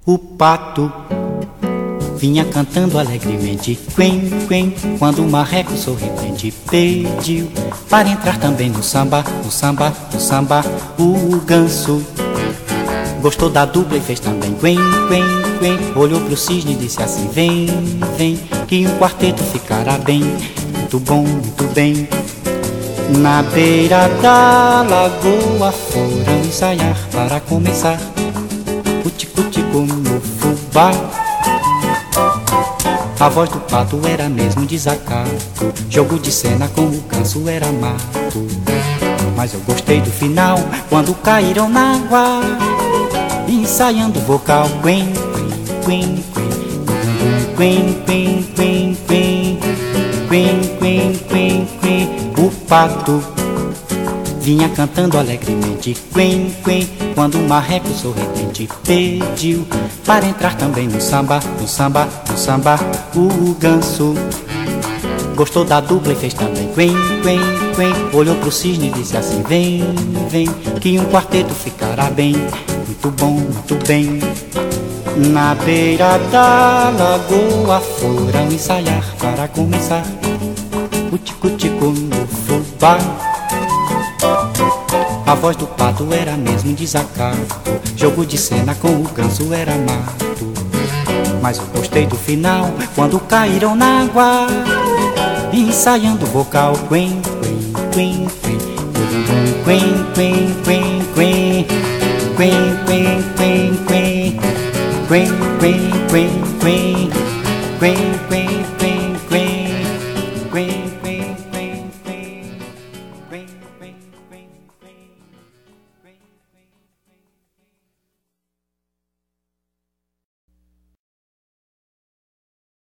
O pato vinha cantando alegremente, quen, quen, quando o marreco sorridente pediu para entrar também no samba, no samba, no samba. O ganso gostou da dupla e fez também quen, quen, quen. Olhou pro cisne e disse assim: vem, vem, que um quarteto ficará bem, muito bom, muito bem. Na beira da lagoa foram ensaiar para começar cuti-cuti-cu no fubá. A voz do pato era mesmo desacato, jogo de cena com o ganso era mato. Mas eu gostei do final, quando caíram na água, ensaiando o vocal. Quen, quen, quen, quen, quen, quen, quen, quen, quen, quen, quen. O pato vinha cantando alegremente, quen, quen, quando o marreco sorridente pediu para entrar também no samba, no samba, no samba. O ganso gostou da dupla e fez também quen, quen, quen. Olhou pro cisne e disse assim: vem, vem, que um quarteto ficará bem, muito bom, muito bem. Na beira da lagoa foram ensaiar para começar cuti-cuti-cu no fubá. A voz do pato era mesmo desacato, jogo de cena com o ganso era mato. Mas eu gostei do final, quando caíram na água, ensaiando o vocal. Quen, quen, quen, quen, quen, quen, quen, quen, quen, quen, quen, quen, quen, quen, quen, quen, quen.